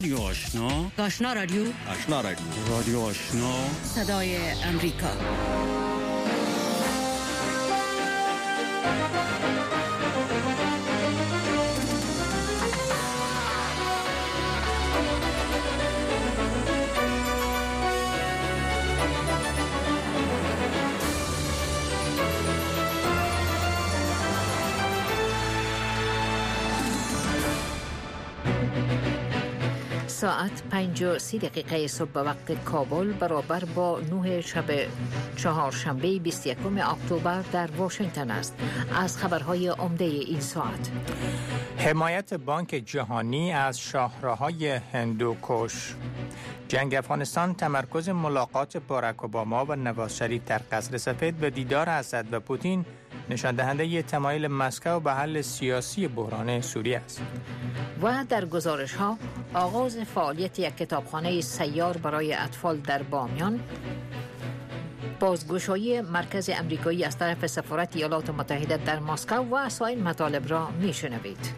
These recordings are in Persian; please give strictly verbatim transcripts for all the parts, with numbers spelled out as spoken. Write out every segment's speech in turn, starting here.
رادیو آشنا آشنا رادیو آشنا رادیو رادیو آشنا صدای امریکا. ساعت پنج و سی دقیقه صبح به وقت کابل برابر با نه شب چهارشنبه بیست و یکم اکتبر در واشنگتن است. از خبرهای عمده این ساعت: حمایت بانک جهانی از شاهراهای هندوکش، جنگ افغانستان، تمرکز ملاقات باراک اوباما و نواز شریف در قصر سفید به دیدار اسد و پوتین نشان دهنده تمایل مسکو به حل سیاسی بحران سوریه است. و در گزارش ها آغاز فعالیت یک کتابخانه سیار برای اطفال در بامیان، بازگشایی مرکز امریکایی از طرف سفارت ایالات متحده در مسکو و سایر مطالب را میشنوید.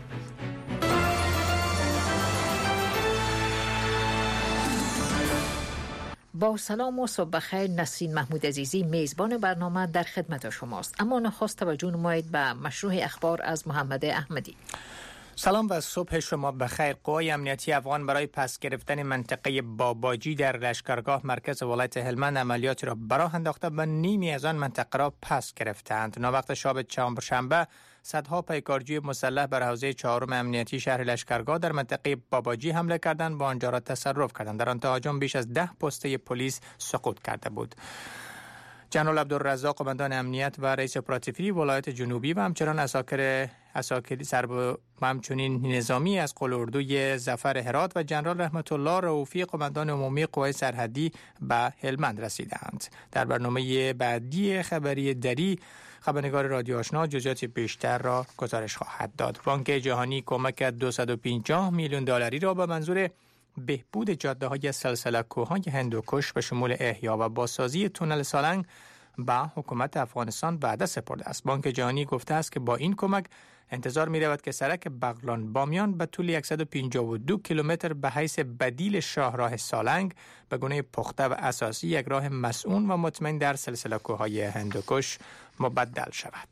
با سلام و صبح بخیر، نسرین محمود عزیزی میزبان برنامه در خدمت شماست. اما نخست توجه نمایید به مشروع اخبار از محمد احمدی. سلام و صبح شما بخیر. قوای امنیتی افغان برای پس گرفتن منطقه باباجی در لشکرگاه مرکز ولایت هلمند عملیات را براه انداخته و نیمی از آن منطقه را پس گرفتند. ناوقت شب چهارشنبه صدها پیکارجوی مسلح بر حوزه چهارم امنیتی شهر لشکرگاه در منطقه باباجی حمله کردند و آنجا را تصرف کردند. در آن تهاجم بیش از ده پسته پلیس سقوط کرده بود. جنرال عبدالرزاق قماندان امنیت و رئیس اپراتیوی ولایت جنوبی و همچنان اساکر اساکری سرب و همچنین نظامی از قل اردوی ظفر هرات و جنرال رحمت الله رؤوفی قماندان عمومی قوای سرحدی به هلمند رسیدند. در برنامه بعدی خبری دری خبرنگار رادیو آشنا جزئیات بیشتر را گزارش خواهد داد. بانک جهانی کمک دویست و پنجاه میلیون دلاری را به منظور بهبود جاده‌های سلسله کوه‌های هندوکش به شمول احیا و بازسازی تونل سالنگ به حکومت افغانستان وعده سپرده است. بانک جهانی گفته است که با این کمک انتظار می رود که سرک بغلان بامیان به طول صد و پنجاه و دو کیلومتر به حیث بدیل شاهراه سالنگ به گونه پخته و اساسی یک راه مسئول و مطمئن در سلسله کوه‌های هندوکش مبدل شود.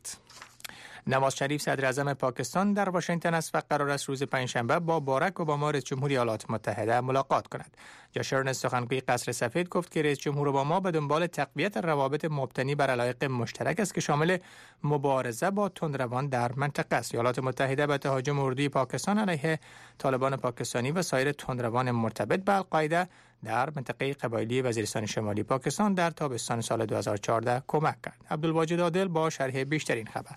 نواز شریف صدر اعظم پاکستان در واشنگتن است و قرار است روز پنجشنبه با باراک اوباما رئیس جمهوری ایالات متحده ملاقات کند. جاشرن سخنگوی قصر سفید گفت که رئیس جمهور اوباما به دنبال تقویت روابط مبتنی بر علایق مشترک است که شامل مبارزه با تندروان در منطقه است. ایالات متحده به تهاجم اردوی پاکستان علیه طالبان پاکستانی و سایر تندروان مرتبط به القاعده در منطقه قبایلی وزیرستان شمالی پاکستان در تابستان سال دو هزار و چهارده کمک کرد. عبدالواجد عادل با شرح بیشتر این خبر.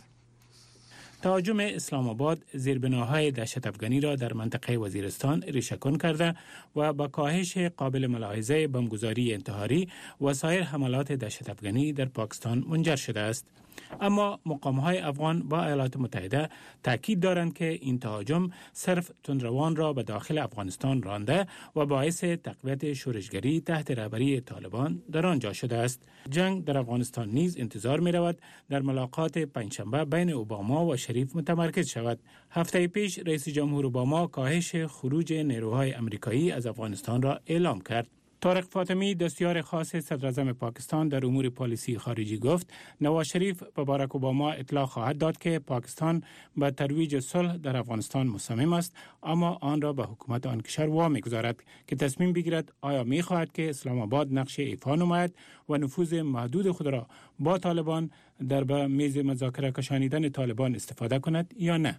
تهاجم اسلام آباد زیربناهای دهشت افغانی را در منطقه وزیرستان ریشه‌کن کرده و با کاهش قابل ملاحظه بمبگذاری انتحاری و سایر حملات دهشت افغانی در پاکستان منجر شده است. اما مقام‌های افغان با ایالات متحده تاکید دارند که این تهاجم صرف تندروان را به داخل افغانستان رانده و باعث تقویت شورشگری تحت رهبری طالبان در آنجا شده است. جنگ در افغانستان نیز انتظار می رود در ملاقات پنجشنبه بین اوباما و شریف متمرکز شود. هفته پیش رئیس جمهور اوباما کاهش خروج نیروهای امریکایی از افغانستان را اعلام کرد. طارق فاطمی دستیار خاص صدر اعظم پاکستان در امور پالیسی خارجی گفت نواز شریف به باراک اوباما اطلاع خواهد داد که پاکستان به ترویج صلح در افغانستان مصمم است، اما آن را به حکومت آن کشور وامی‌گذارد که تصمیم بگیرد آیا می‌خواهد که اسلام آباد نقش ایفا نماید و نفوذ محدود خود را با طالبان در به میز مذاکره کشانیدن طالبان استفاده کند یا نه.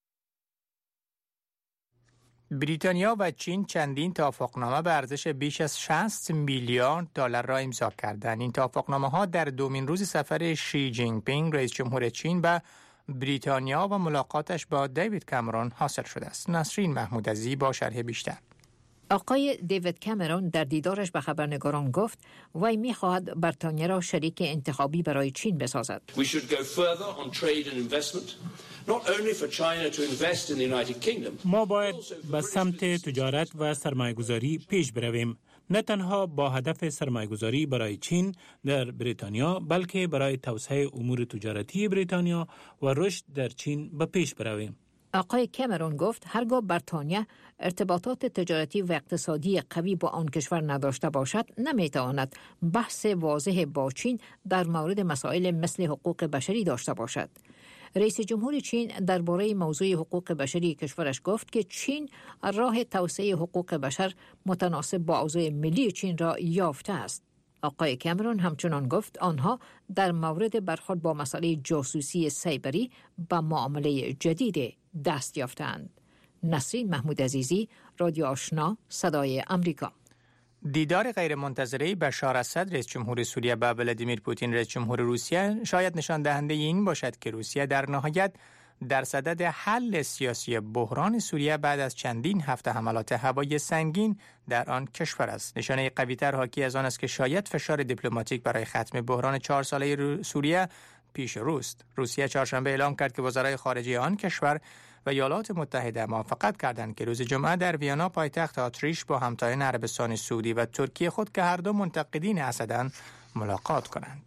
بریتانیا و چین چندین توافقنامه به ارزش بیش از شصت میلیارد دلار را امضا کردند. این توافقنامه‌ها در دومین روز سفر شی جین پینگ رئیس جمهور چین به بریتانیا و ملاقاتش با دیوید کامرون حاصل شده است. نسرین محمود عزیزی با شرح بیشتر. آقای دیوید کامرون در دیدارش به خبرنگاران گفت وی می‌خواهد بریتانیا را شریک انتخابی برای چین بسازد. We should go further on trade and investment. Not only for China to invest in the United Kingdom. ما باید به سمت تجارت و سرمایه‌گذاری پیش برویم، نه تنها با هدف سرمایه‌گذاری برای چین در بریتانیا، بلکه برای توسعه امور تجارتی بریتانیا و رشد در چین به پیش برویم. آقای کامرون گفت هرگاه بریتانیا ارتباطات تجارتی و اقتصادی قوی با آن کشور نداشته باشد نمیتواند بحث واضح با چین در مورد مسائل مثل حقوق بشری داشته باشد. رئیس جمهور چین درباره موضوع حقوق بشری کشورش گفت که چین راه توسعه حقوق بشر متناسب با اوضاع ملی چین را یافته است. آقای کامرون همچنان گفت آنها در مورد برخورد با مسئله جاسوسی سایبری به معامله جدید دست یافتند. نسرین محمود عزیزی، رادیو آشنا، صدای امریکا. دیدار غیرمنتظره بشار اسد رئیس جمهور سوریه با ولادیمیر پوتین رئیس جمهور روسیه شاید نشان دهنده این باشد که روسیه در نهایت در صدد حل سیاسی بحران سوریه بعد از چندین هفته حملات هوایی سنگین در آن کشور است. نشانه قوی‌تر حاکی از آن است که شاید فشار دیپلماتیک برای ختم بحران چهار ساله سوریه پیش روست. روسیه چهارشنبه اعلام کرد که وزرای خارجه آن کشور و ایالات متحده موافقت کردند که روز جمعه در وینا پایتخت اتریش با همتایان عربستان سعودی و ترکیه خود که هر دو منتقدین اسدند ملاقات کنند.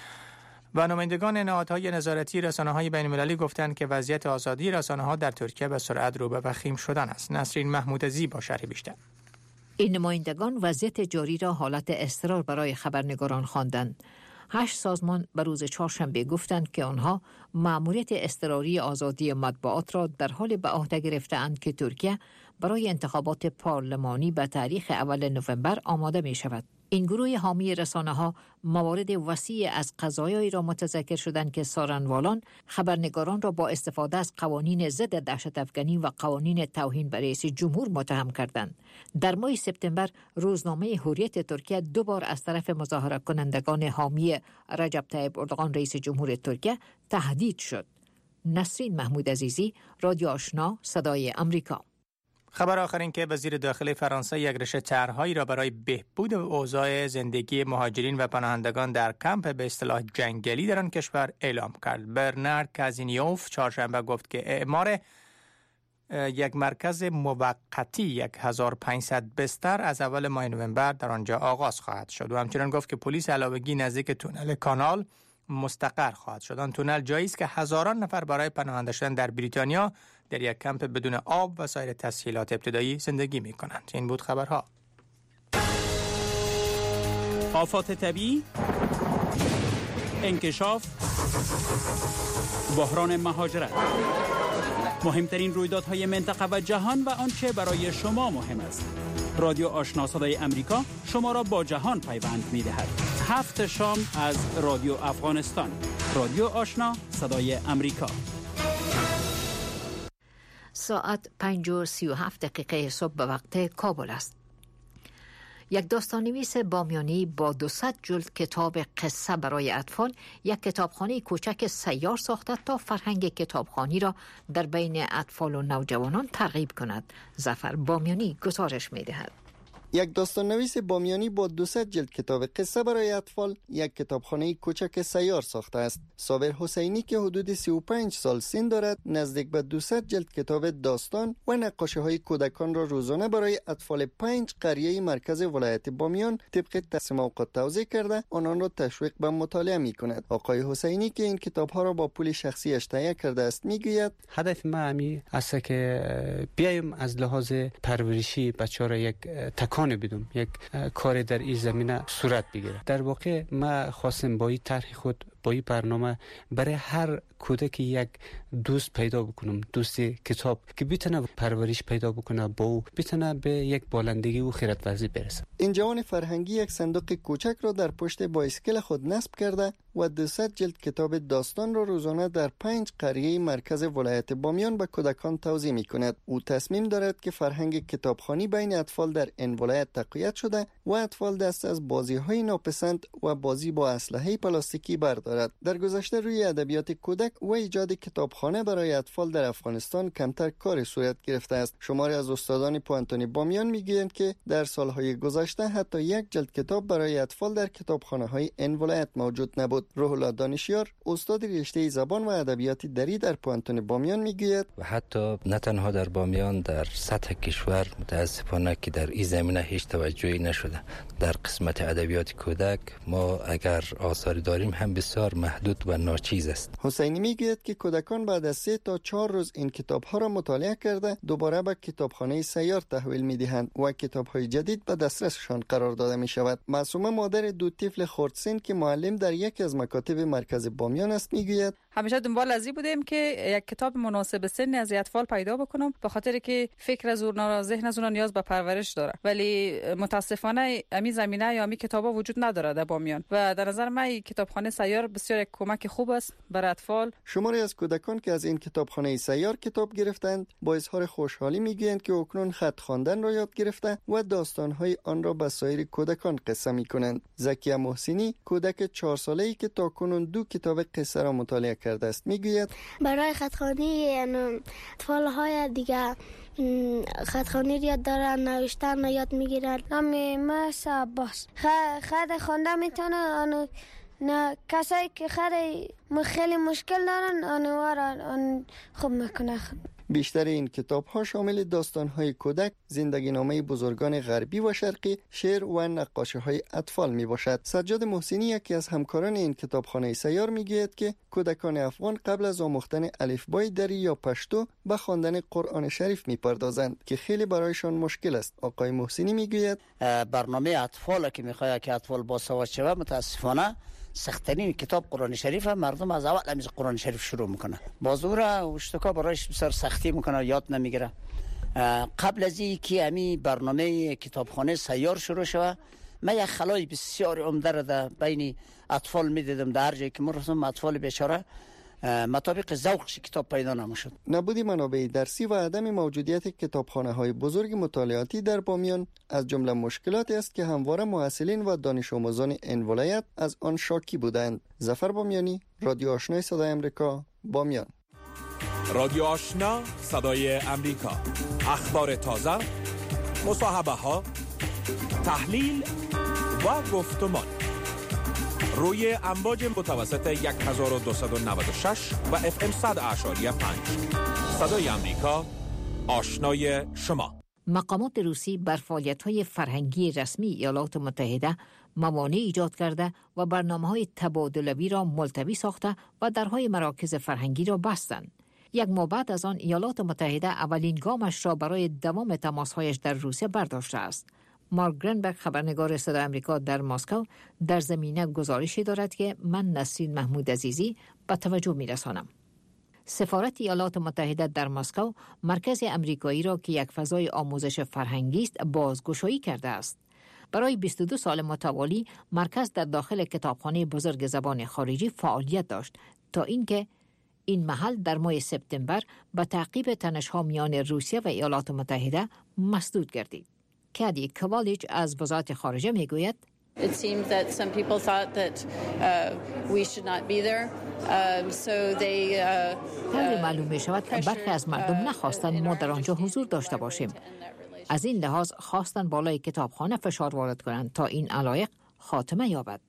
و نمایندگان نهادهای نظارتی رسانه‌های بین‌المللی گفتند که وضعیت آزادی رسانه‌ها در ترکیه به سرعت رو به وخیم شدن است. نسرین محمود عزیزی با شرح بیشتر. این نمایندگان وضعیت جاری را حالت اضطرار برای خبرنگاران خواندند. هشت سازمان به روز چهارشنبه گفتند که آنها مأموریت اضطراری آزادی مطبوعات را در حال به عهده گرفته‌اند که ترکیه برای انتخابات پارلمانی به تاریخ اول نوامبر آماده می شود. این گروه حامی رسانه‌ها موارد وسیع از قضایایی را متذکر شدند که سارنوالان خبرنگاران را با استفاده از قوانین ضد دهشت‌افکنی و قوانین توهین به رئیس جمهور متهم کردند. در ماه سپتامبر روزنامه حریت ترکیه دو بار از طرف مظاهره کنندگان حامی رجب طیب اردوغان رئیس جمهور ترکیه تهدید شد. نسرین محمود عزیزی، رادیو آشنا، صدای امریکا. خبر آخر این که وزیر داخلی فرانسه یک رشته طرح‌هایی را برای بهبود اوضاع زندگی مهاجرین و پناهندگان در کمپ به اصطلاح جنگلی در آن کشور اعلام کرد. برنارد کازینیوف چهارشنبه گفت که اعمار یک مرکز موقتی یک هزار و پانصد بستر از اول ماه نوامبر در آنجا آغاز خواهد شد و همچنین گفت که پلیس علاوگی نزدیک تونل کانال مستقر خواهد شد. آن تونل جایی است که هزاران نفر برای پناهنده شدن در بریتانیا در یک کمپ بدون آب و سایر تسهیلات ابتدایی زندگی می کنند. این بود خبرها. آفات طبیعی، انکشاف، بحران مهاجرت، مهمترین رویدادهای منطقه و جهان و آنچه برای شما مهم است. رادیو آشنا صدای امریکا شما را با جهان پیوند می دهد. هفت شام از رادیو افغانستان. رادیو آشنا صدای امریکا. ساعت پنج و سی و هفت دقیقه صبح به وقت کابل است. یک داستان‌نویس بامیانی با دوصد جلد کتاب قصه برای اطفال یک کتابخانه کوچک سیار ساخته تا فرهنگ کتابخوانی را در بین اطفال و نوجوانان ترغیب کند. ظفر بامیانی گزارش می‌دهد. یک داستان‌نویس بامیانی با دوصد جلد کتاب قصه برای اطفال یک کتابخانه کوچک سیار ساخته است. صابر حسینی که حدود سی و پنج سال سن دارد نزدیک به دوصد جلد کتاب داستان و نقاشی‌های کودکان را روزانه برای اطفال پنج قریه مرکز ولایت بامیان طبق تقسیم اوقات توزیع کرده آنان را تشویق به مطالعه می‌کند. آقای حسینی که این کتاب‌ها را با پول شخصیش تهیه کرده است می‌گوید هدف ما همین است که بیایم از لحاظ پرورشی بچه‌ها را یک تکان بدم، یک کار در این زمینه صورت بگیره. در واقع ما خواستم با این طرح خود با این برنامه برای هر کودک یک دوست پیدا بکنم، دوست کتاب که بتونه پرورش پیدا بکنه، با او بتونه به یک بالندگی و خیرت ورزی برسه. این جوان فرهنگی یک صندوق کوچک را در پشت بایسکل خود نصب کرده و دوصد جلد کتاب داستان را روزانه در پنج قریه مرکز ولایت بامیان به کودکان توزیع می‌کند. او تصمیم دارد که فرهنگ کتابخوانی بین اطفال در این ولایت تقویت شده و اطفال دست از بازی‌های ناپسند و بازی با اسلحه پلاستیکی بردارد. در گذشته روی ادبیات کودک و ایجاد کتابخانه برای اطفال در افغانستان کمتر کار صورت گرفته است. شماری از استادان پوانتونی بامیان میگویند که در سالهای گذشته حتی یک جلد کتاب برای اطفال در کتابخانه‌های این ولایت موجود نبود. روح الله دانشیار استاد رشته زبان و ادبیات دری در پوانتون بامیان میگوید و حتی نه تنها در بامیان در سطح کشور متاسفانه که در این زمینه هیچ توجهی نشده. در قسمت ادبیات کودک ما اگر آثاری داریم هم بسیار بسیار محدود و ناچیز است. حسینی میگوید که کودکان بعد از سه تا چهار روز این کتاب‌ها را مطالعه کرده دوباره به کتابخانه سیار تحویل می‌دهند و کتاب‌های جدید به دسترسشان قرار داده می‌شود. معصومه مادر دو طفل خردسن که معلم در یکی از مکاتب مرکز بامیان است میگوید همیشه دنبال از این بودیم که یک کتاب مناسب سن از اطفال پیدا بکنم، به خاطر که فکر از اونها، ذهن از اونها نیاز به پرورش داره، ولی متاسفانه امی زمینه یا امی کتابا وجود نداره در بامیان و در نظر من کتابخانه سیار بسیار یک کمک خوب است برای اطفال. شماری از کودکان که از این کتابخانه سیار کتاب گرفتند با اظهار خوشحالی میگویند که اکنون خط خواندن را یاد گرفته و داستان‌های آن را به سایر کودکان قصه می‌کنند. زکیه محسنی کودک چهار ساله‌ای که تاکنون دو کتاب قصه را مطالعه کرده است میگوید برای خط‌خوانی اطفال‌های دیگه خط‌خوانی یاد دارن، نوشتن یاد میگیرن. نام ما عباس خط خوانده میتونه آن نه کسایی که خط خیلی مشکل دارن آنوار آن خوب میکنه. بیشتر این کتاب ها شامل داستان های کودک، زندگی نامه بزرگان غربی و شرقی، شعر و نقاشی های اطفال می باشد. سجاد محسنی یکی از همکاران این کتابخانه سیار می گوید که کودکان افغان قبل از آموختن الفبای دری یا پشتو به خواندن قرآن شریف می پردازند که خیلی برایشان مشکل است. آقای محسنی می گوید برنامه اطفال که می خواهد که اطفال باسواد شود متاسفانه سخت‌ترین کتاب قرآن شریف مردم از اول از قرآن شریف شروع میکنه، بازور اشتکا برایش بسیار سختی میکنه، یاد نمیگیره. قبل از اینکه امی برنامه کتابخانه سیار شروع شود من یک خلای بسیار عمده را در بین اطفال میدیدم، در هر جایی که مرسوم اطفال بیچاره مطابق ذوقش کتاب پیدا نمیشد. نبودی منابع درسی و عدم موجودیت کتابخانه های بزرگ مطالعاتی در بامیان از جمله مشکلاتی است که همواره محصلین و دانش آموزان این ولایت از آن شاکی بودند. ظفر بامیانی، رادیو آشنای صدای امریکا، بامیان. رادیو آشنا صدای امریکا، اخبار تازه، مصاحبه ها، تحلیل و گفتمان روی امواج متوسط هزار و دویست و نود و شش و اف ام صد اعشاری پنج. صدای امریکا، آشنای شما. مقامات روسی بر فعالیت‌های فرهنگی رسمی ایالات متحده موانع ایجاد کرده و برنامه‌های تبادل‌وی را ملتوی ساخته و درهای مراکز فرهنگی را بستند. یک ماه بعد از آن ایالات متحده اولین گامش را برای دوام تماس‌هایش در روسیه برداشته است. مارک گرنبرگ خبرنگار صدای امریکا در مسکو در زمینه گزارشی دارد که من نسرین محمود عزیزی به توجه می‌رسانم. سفارت ایالات متحده در مسکو مرکز امریکایی را که یک فضای آموزش فرهنگی است بازگشایی کرده است. برای بیست و دو سال متوالی مرکز در داخل کتابخانه بزرگ زبان خارجی فعالیت داشت تا اینکه این محل در ماه سپتامبر به تعقیب تنش‌ها میان روسیه و ایالات متحده مسدود گردید. کادی کوالیچ از وزارت خارجه میگوید It seems that some people thought that uh, we should not be there. Um, so they uh, طوری معلوم می شود که برخی از مردم نخواستند ما در آنجا حضور داشته باشیم. از این لحاظ خواستند بالای کتابخانه فشار وارد کنند تا این علایق خاتمه یابد.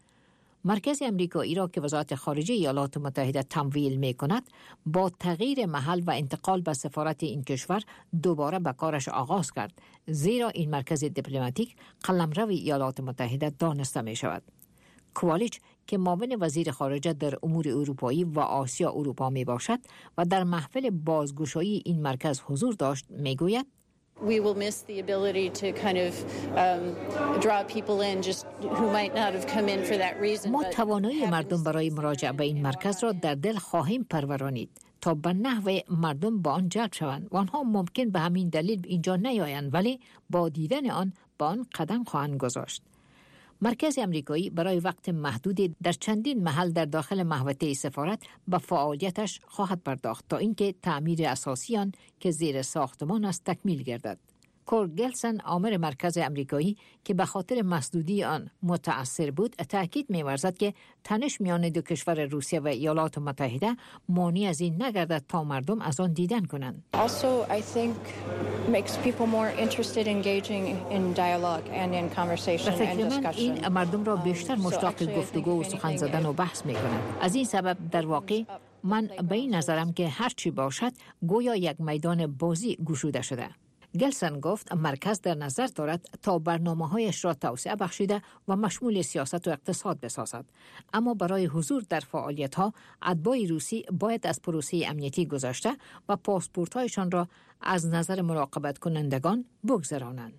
مرکز امریکایی را که وزارت خارجه ایالات متحده تمویل می کند با تغییر محل و انتقال به سفارت این کشور دوباره به کارش آغاز کرد، زیرا این مرکز دیپلماتیک قلمرو ایالات متحده دانسته می شود. کوالیچ که معاون وزیر خارجه در امور اروپایی و آسیا اروپا می باشد و در محفل بازگشایی این مرکز حضور داشت می گوید We will miss the ability to kind of um, draw people in just who might not have come in for that reason. ما توانایی مردم برای مراجعه به این مرکز را در دل خواهیم پرورانید تا به نحو مردم با آن جلب شوند و آنها ممکن به همین دلیل اینجا نیایند ولی با دیدن آن با آن قدم خواهند گذاشت. مرکز امریکایی برای وقت محدودی در چندین محل در داخل محوطه سفارت به فعالیتش خواهد پرداخت تا اینکه تعمیر اساسی آن که زیر ساختمان است تکمیل گردد. کور گلسن آمر مرکز امریکایی که به خاطر مسدودی آن متأثر بود تاکید می‌ورزد که تنش میان دو کشور روسیه و ایالات متحده مانع از این نگردد تا مردم از آن دیدن کنند. Also I think makes people more interested engaging in dialogue and in conversation and discussion. این مردم را بیشتر مشتاق گفتگو و سخن زدن و بحث می‌کند. از این سبب در واقع من به این نظرم که هر چی باشد گویا یک میدان بازی گشوده شده. گلسن گفت مرکز در نظر دارد تا برنامه‌هایش را توسعه بخشیده و مشمول سیاست و اقتصاد بسازد. اما برای حضور در فعالیت‌ها اتباع روسی باید از پروسه امنیتی گذشته و پاسپورت‌هایشان را از نظر مراقبت کنندگان بگذرانند.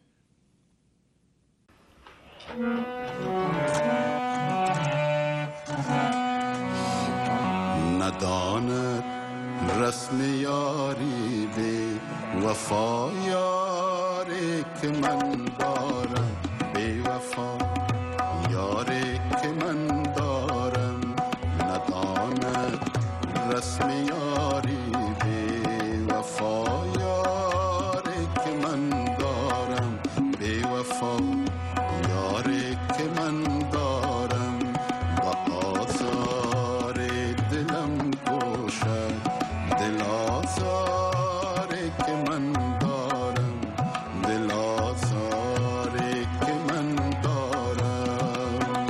نداند رسم یاری به وفا یاری که من دارم، به وفا یاری که من دارم. نداند رسم یاری به وفا یاری که من دارم، به وفا یاری که من دارم. با آزار دلم کشد، دل آزاری که من دارم، دل آزاری که من دارم.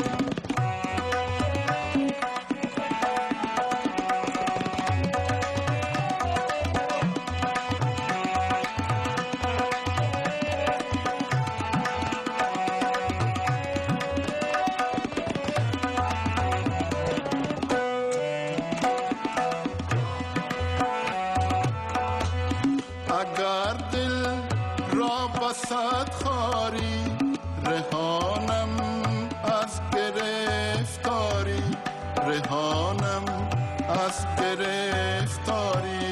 اگر دل را بسد خاری، رهانم از گرفتاری، رهانم از گرفتاری.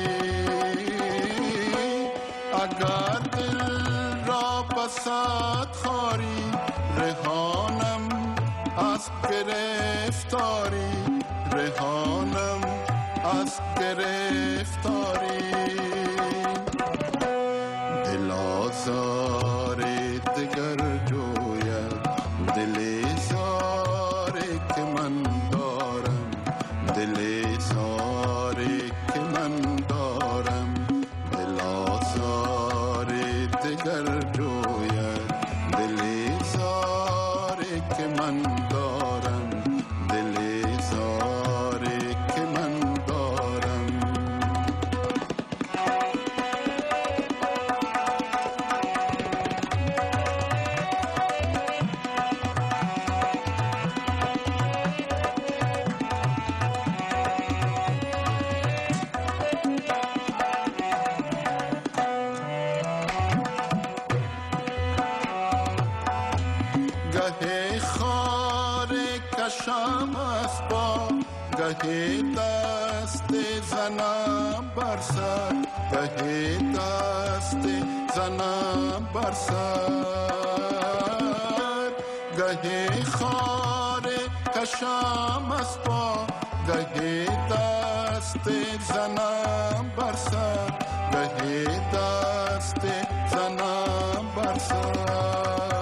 اگر دل را بسد خاری، رهانم از گرفتاری، رهانم از گرفتاری. دل آزاری دگر جوید، دل زاری که من دارم، دل زاری که من دارم. دل آزاری دگر جوید، دل زاری که من دارم، دل زاری که من دارم. گهی خار کشم از با، گهی دست زنم بر سر، گهی دست زنم بر سر. گهی خار کشم از با، گهی دست زنم بر سر، گهی دست زنم بر سر.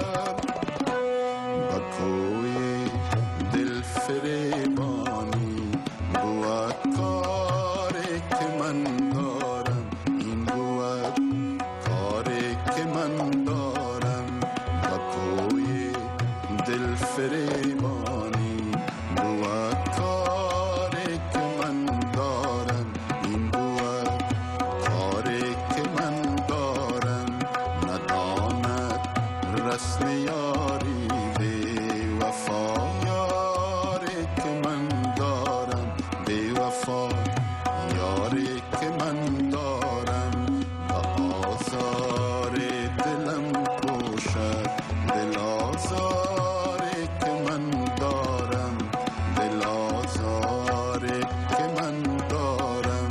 کوی دل فریبانی بود کاری که من دارم، این بود کاری که من دارم. با کوی دل فریبانی بود کاری که من دارم، این بود کاری که من دارم. نداند رسم یاری وفا یاری که من دارم، بی وفا یاری که من دارم. با آزار دلم کشد، دل آزاری که من دارم، دل آزاری که من دارم.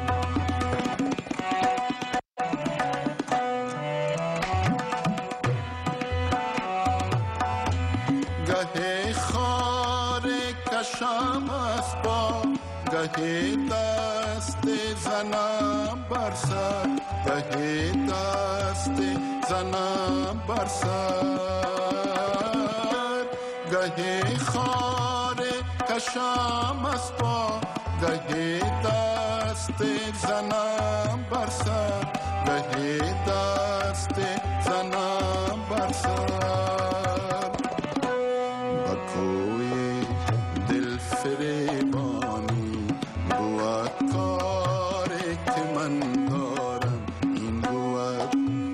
گهی خار کشم از با، گهی دست زنم بر سر، گهی دست زنم بر سر. گهی خار کشم از با، گهی دست زنم بر سر، گهی دست زنم بر سر. کوی دل فریبانی بود کاری که من دارم، این بود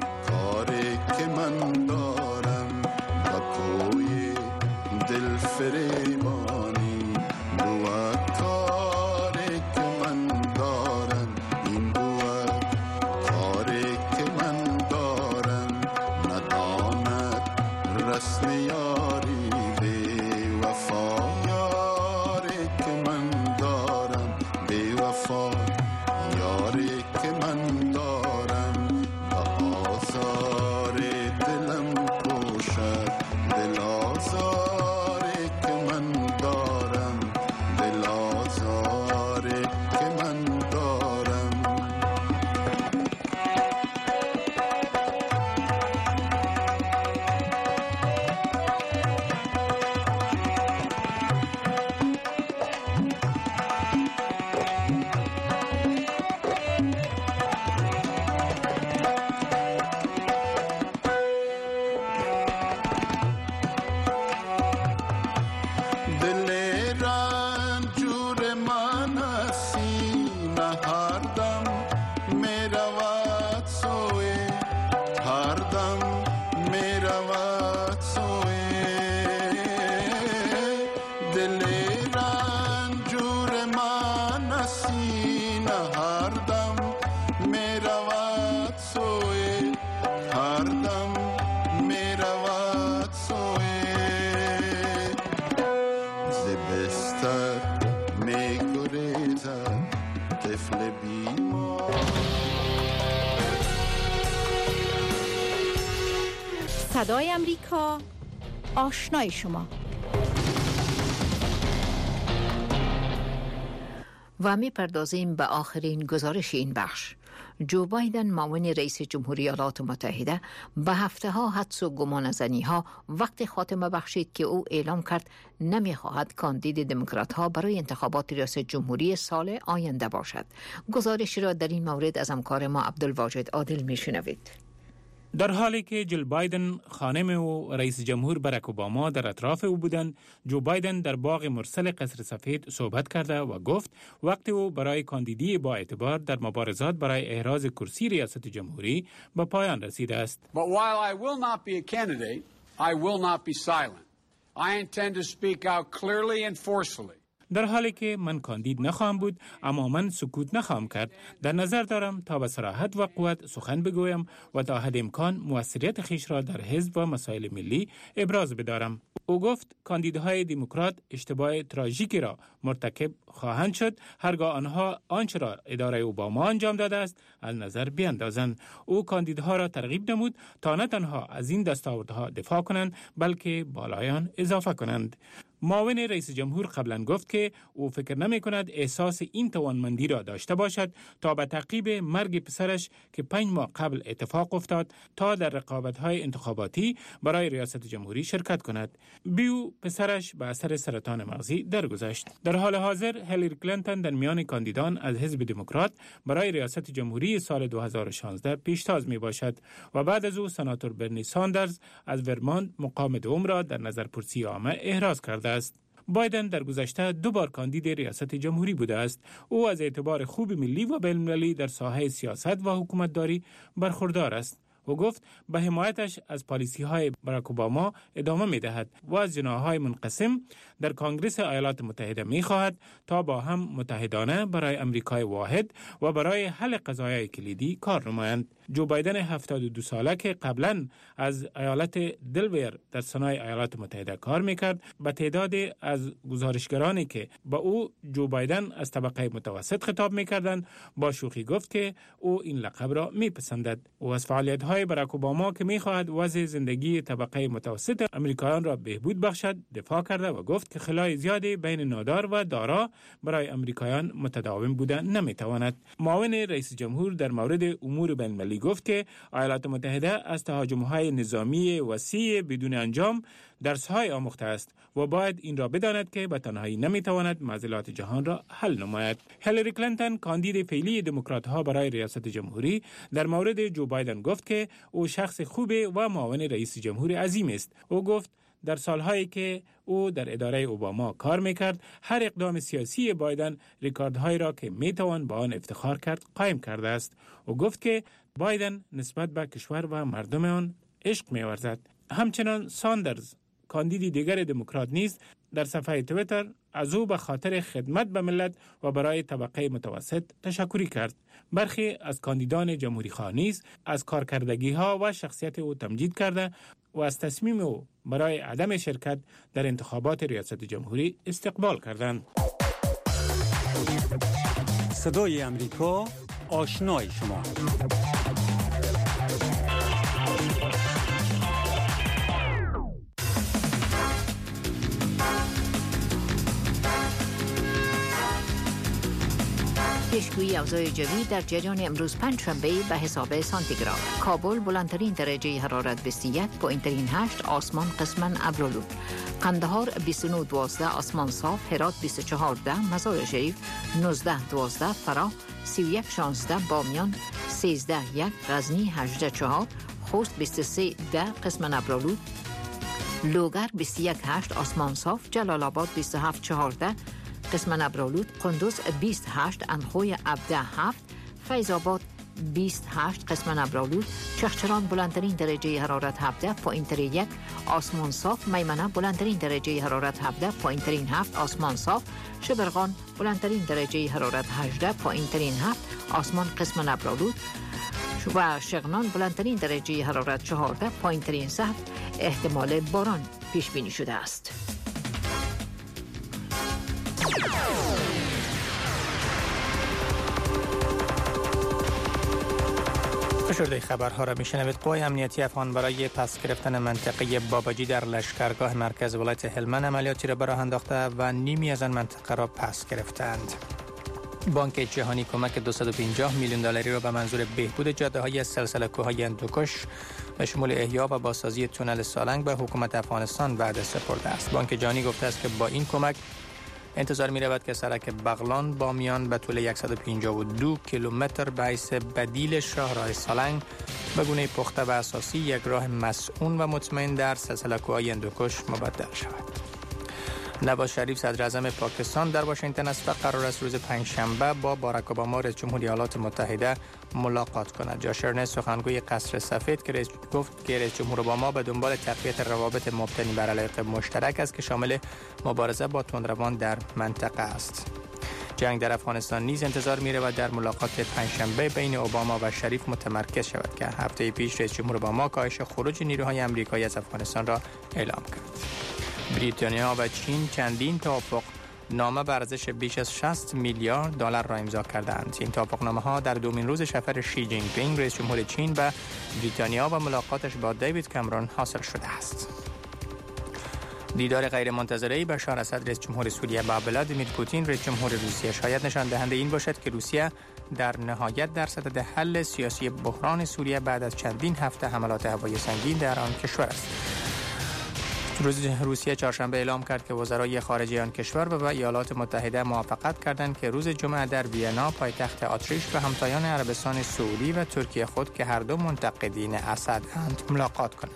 فریبانی بود کاری که من دارم این بود کاری که من دارم نداند رسم یاری بی وفا یاری که من دارم بی وفا یاری که من دارم به آزار دلم کوشد دل آزاری که من دارم دل آزاری که من دارم دل رنجور من سینه هر دم می رود سوی هر دم می رود سوی دل رنجور من سینه هر دم می رود سوی هر دم می رود سوی زبستر می گریزد طفل بیمار صدای امریکا، آشنای شما. و می پردازیم به آخرین گزارش این بخش. جو بایدن معاون رئیس جمهوری ایالات متحده به هفته ها حدس و گمانه‌زنی ها وقت خاتمه بخشید که او اعلام کرد نمی خواهد کاندید دموکرات ها برای انتخابات ریاست جمهوری سال آینده باشد. گزارش را در این مورد از همکار ما عبدالواجد عادل می شنوید. در حالی که جل بایدن خانم و رئیس جمهور براک اوباما در اطراف او بودند، جو بایدن در باغ مرسل قصر سفید صحبت کرده و گفت وقتی او برای کاندیدی با اعتبار در مبارزات برای احراز کرسی ریاست جمهوری به پایان رسیده است. But while I will not be a candidate, I will not be silent. I intend to speak out clearly and forcefully. در حالی که من کاندید نخواهم بود، اما من سکوت نخواهم کرد. در نظر دارم تا به صراحت و قوت سخن بگویم و تا حد امکان موثریت خیش را در حزب و مسائل ملی ابراز بدارم. او گفت کاندیدهای دموکرات اشتباه تراژیکی را مرتکب خواهند شد هرگاه آنها آنچه را اداره اوباما انجام داده است از نظر بیاندازند. او کاندیدها را ترغیب نمود تا نه تنها از این دستاوردها دفاع کنند بلکه بالای آن اضافه کنند. معاون رئیس جمهور قبلا گفت که او فکر نمی کند احساس این توانمندی را داشته باشد تا به تعقیب مرگ پسرش که پنج ماه قبل اتفاق افتاد تا در رقابت‌های انتخاباتی برای ریاست جمهوری شرکت کند. بیو پسرش به اثر سرطان مغزی درگذشت. در حال حاضر هیلاری کلینتون در میان کاندیدان از حزب دموکرات برای ریاست جمهوری سال دو هزار و شانزده پیشتاز می باشد و بعد از او سناتور برنی ساندرز از ورمانت مقام دوم را در نظرپرسی عامه احراز کرده است. بایدن در گذشته دو بار کاندید ریاست جمهوری بوده است. او از اعتبار خوب ملی و بین‌المللی در ساحه سیاست و حکومتداری برخوردار است. او گفت به حمایتش از پالیسی‌های باراک اوباما ادامه می‌دهد و از جناح‌های منقسم در کنگره ایالات متحده می‌خواهد تا با هم متحدانه برای امریکای واحد و برای حل قضایای کلیدی کار نمایند. جو بایدن هفتاد و دو ساله که قبلا از ایالت دلویر در سنای ایالات متحده کار میکرد به تعداد از گزارشگرانی که با او جو بایدن از طبقه متوسط خطاب میکردند با شوخی گفت که او این لقب را میپسندد. او از فعالیت‌های باراک اوباما که میخواهد وضع زندگی طبقه متوسط امریکایان را بهبود بخشد دفاع کرده و گفت که خلای زیادی بین نادار و دارا برای امریکایان متداوم بودن نمیتواند. معاون رئیس جمهور در مورد امور بین‌المللی گفت که ایالات متحده از تهاجم‌های نظامی وسیع بدون انجام درس‌های آموخته است و باید این را بداند که به تنهایی نمی‌تواند معضلات جهان را حل نماید. هیلاری کلینتون کاندید فعلی دموکرات‌ها برای ریاست جمهوری در مورد جو بایدن گفت که او شخص خوب و معاون رئیس جمهور عظیم است. او گفت در سالهایی که او در اداره اوباما کار میکرد هر اقدام سیاسی بایدن رکوردهایی را که میتوان با آن افتخار کرد قائم کرده است. او گفت که بایدن نسبت به کشور و مردم آن عشق می‌ورزد. همچنان ساندرز کاندید دیگر دموکرات نیز در صفحه تویتر از او به خاطر خدمت به ملت و برای طبقه متوسط تشکری کرد. برخی از کاندیدان جمهوری خواه نیز از کارکردگی ها و شخصیت او تمجید کرده و از تصمیم او برای عدم شرکت در انتخابات ریاست جمهوری استقبال کردند. صدای امریکا، آشنای شما. پیشگویی اوضاع جوی در جریان امروز پنجشنبه به حساب سانتیگراد. کابل بلندترین درجه حرارت بیست و یک، پایینترین هشت، آسمان قسماً ابرآلود. قندهار بیست و نه دوازده، آسمان صاف. هرات بیست و چهار ده، مزار شریف نوزده دوازده، فراه سی و یک شانزده، بامیان سیزده یک، غزنی هجده چهار، خوست بیست و سه ده، قسماً ابرآلود. لوگر بیست و یک هشت، آسمان صاف. جلال آباد بیست و هفت چهارده، قسماً ابرآلود. قندوز بیست و هشت، اندخوی هفده هفت، فیض آباد بیست و هشت، قسماً ابرآلود. چغچران بلندترین درجه حرارت هفده، پایینترین یک، آسمان صاف. میمنه بلندترین درجه حرارت هفده، پایینترین هفت، آسمان صاف. شبرغان بلندترین درجه حرارت هجده، پایینترین هفت، آسمان قسماً ابرآلود. و شغنان بلندترین درجه حرارت چهارده، پایینترین صفر. احتمال باران پیش بینی شده است. فشرده خبرها را میشنوید. قوای امنیتی افغان برای پس گرفتن منطقه باباجی در لشکرگاه مرکز ولایت هلمند عملیاتی را به راه انداخته و نیمی از آن منطقه را پس گرفتند. بانک جهانی کمک دویست و پنجاه میلیون دلاری را به منظور بهبود جاده‌های سلسله کوههای هندوکش به شمول احیا و بازسازی تونل سالنگ به حکومت افغانستان وعده سپرده است. بانک جهانی گفته است که با این کمک انتظار می رود که سرک بغلان بامیان به طول صد و پنجاه و دو کیلومتر به حیث بدیل شاهراه سالنگ به گونه پخته و اساسی یک راه مسئول و مطمئن در سلسله کوههای هندوکش مبدل شود. نواز شریف صدر اعظم پاکستان در واشنگتن است و قرار است روز پنجشنبه با باراک اوباما رئیس جمهوری ایالات متحده ملاقات کند. جاش ارنست سخنگوی قصر سفید که گفت که رئیس جمهور اوباما به دنبال تقویت روابط مبتنی بر علاقه مشترک است که شامل مبارزه با تندروان در منطقه است. جنگ در افغانستان نیز انتظار می رود در ملاقات پنجشنبه بین اوباما و شریف متمرکز شود که هفته پیش رئیس جمهور اوباما کاهش خروج نیروهای آمریکایی از افغانستان را اعلام کرد. بریتانیا و چین چندین توافق نامه به ارزش بیش از شصت میلیارد دلار را امضا کردند. این توافقنامه ها در دومین روز سفر شی جین پینگ رئیس جمهور چین به بریتانیا و ملاقاتش با دیوید کامرون حاصل شده است. دیدار غیر منتظره بشار اسد رئیس جمهور سوریه با ولادیمیر پوتین رئیس جمهور روسیه شاید نشان دهنده این باشد که روسیه در نهایت در صدد حل سیاسی بحران سوریه بعد از چندین هفته حملات هوایی سنگین در آن کشور است. روز روسیه چهارشنبه اعلام کرد که وزرای خارجه آن کشور و ایالات متحده موافقت کردند که روز جمعه در وینا پایتخت اتریش به همتایان عربستان سعودی و ترکیه خود که هر دو منتقدین اسد اند ملاقات کنند.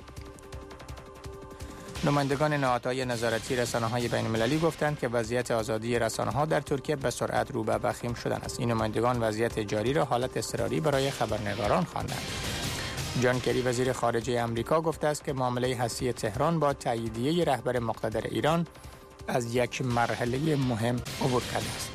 نمایندگان نهادهای نظارتی رسانه‌های بین‌المللی گفتند که وضعیت آزادی رسانه‌ها در ترکیه به سرعت رو به وخیم شدن است. این نمایندگان وضعیت جاری را حالت اضطراری برای خبرنگاران خواندند. جان کری وزیر خارجه آمریکا گفته است که معامله هستی تهران با تاییدیه رهبر مقتدر ایران از یک مرحله مهم عبور کرده است.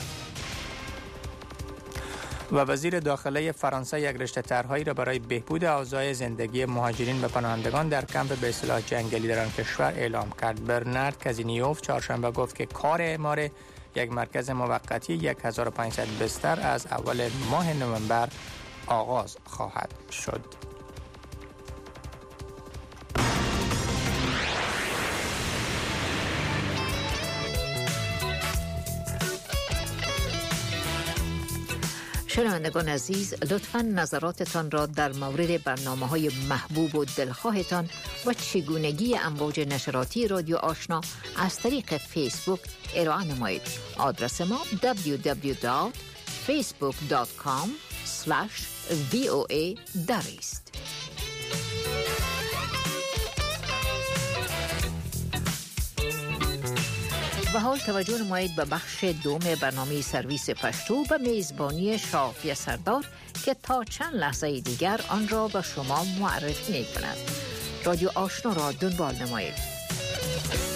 و وزیر داخله فرانسه یک رشته طرح‌هایی را برای بهبود اوضاع زندگی مهاجرین و پناهندگان در کمپ به اصطلاح جنگلی در آن کشور اعلام کرد. برنارد کازینیوف چهارشنبه گفت که کار اعمار یک مرکز موقتی هزار و پانصد بستر از اول ماه نوامبر آغاز خواهد شد. شنوندگان عزیز، لطفاً نظراتتان را در مورد برنامه‌های محبوب و دلخواهتان و چگونگی امواج نشراتی رادیو آشنا از طریق فیسبوک ارائه نمایید. آدرس ما دبلیو دبلیو دبلیو دات فیسبوک دات کام اسلش وی او ای دری است. و حال توجه نمایید به بخش دوم برنامه سرویس پشتو به میزبانی شافی سردار که تا چند لحظه دیگر آن را به شما معرفی می کند. رادیو آشنا را دنبال نمایید.